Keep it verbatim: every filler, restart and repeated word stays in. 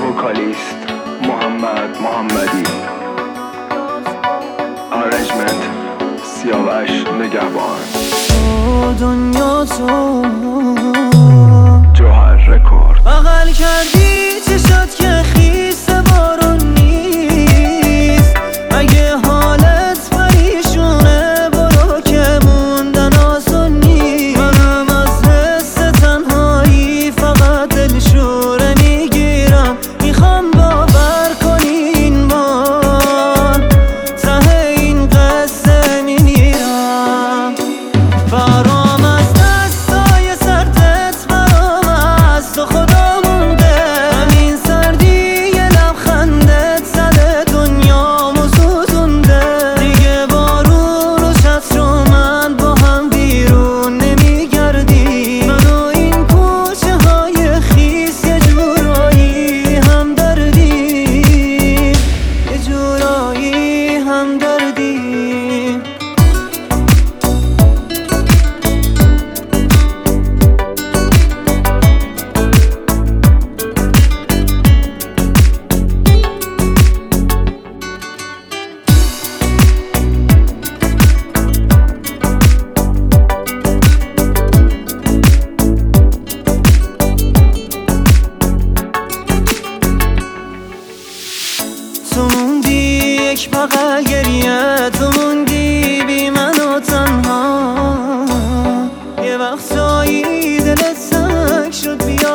وکالیست محمد محمدی، آرنجمنت سیاوش نگهبان، دنیا تو جوهر رکورد. بغل کردی چشات که خیس بارون نیست، اگه حالت پریشونه برو که موندن آسون نیست. منم از حس تنهایی فقط دلشوره میگیرم، میخوام باور کنی این بار ته این قصه میمیرم. برام از دستای سردت برام از تو خدا مونده، همین سردی یه لبخندت زده دنیامو سوزونده. دیگه بارون و چتر و من با هم بیرون نمیگردی، من و این کوچه های خیس یه جورایی هم دردیم، یه جورایی هم دردیم. تو موندی یک بغل گریه، تو موندی بی من و تنها. یه وقتایی دلت سنگ شد بیا